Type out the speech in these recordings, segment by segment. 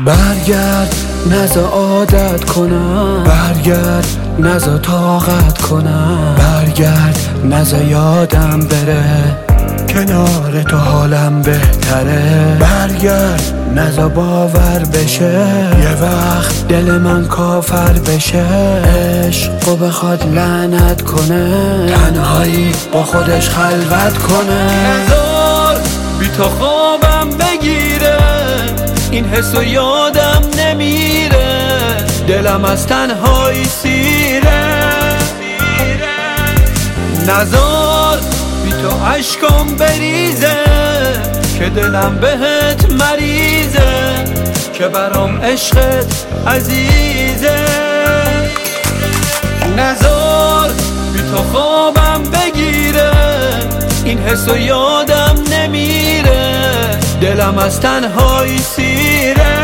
برگرد نزا عادت کنم، برگرد نزا طاقت کنم، برگرد نزا یادم بره کنار تو حالم بهتره، برگرد نزا باور بشه یه وقت دل من کافر بشه، عشقو بخواد لعنت کنه تنهایی با خودش خلوت کنه. نذار بی تو خوابم بگیره، این حسو یادم نمیره، دلم از تنهایی سیره. نذار بی تو عشقم بریزه که دلم بهت مریضه، که برام عشقت عزیزه. نذار بی تو خوابم بگیره، این حسو یادم نمیره، دلم از تنهایی سیره.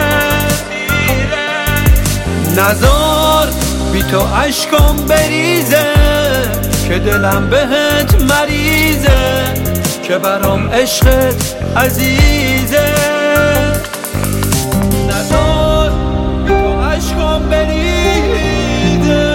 نذار بی تو عشقم بریزه که دلم بهت مریضه، که برام عشقت عزیزه. نذار بی تو عشقم بریزه.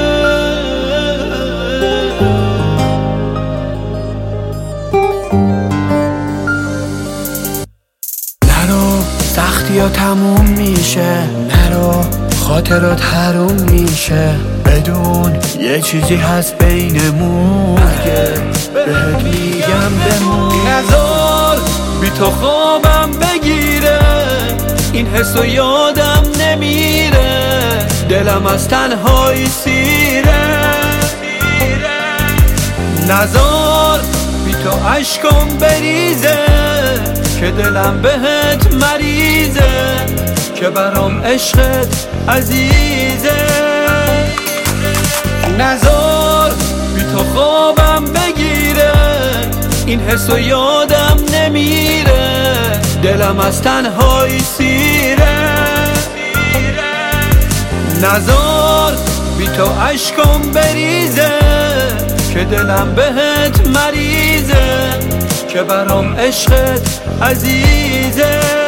نرو سختی ها تموم میشه، نرو خاطرات حروم میشه، بدون یه چیزی هست بینمون اگه بهت میگم بمون. نذار بی تو خوابم بگیره، این حسو یادم نمیره، دلم از تنهایی سیره. نذار بی تو عشقم بریزه که دلم بهت مریضه، که برام عشقت عزیزه. نذار بی تو خوابم بگیره، این حسو یادم نمیره، دلم از تنهایی سیره. نذار بی تو عشقم بریزه که دلم بهت مریضه، که برام عشقت عزیزه.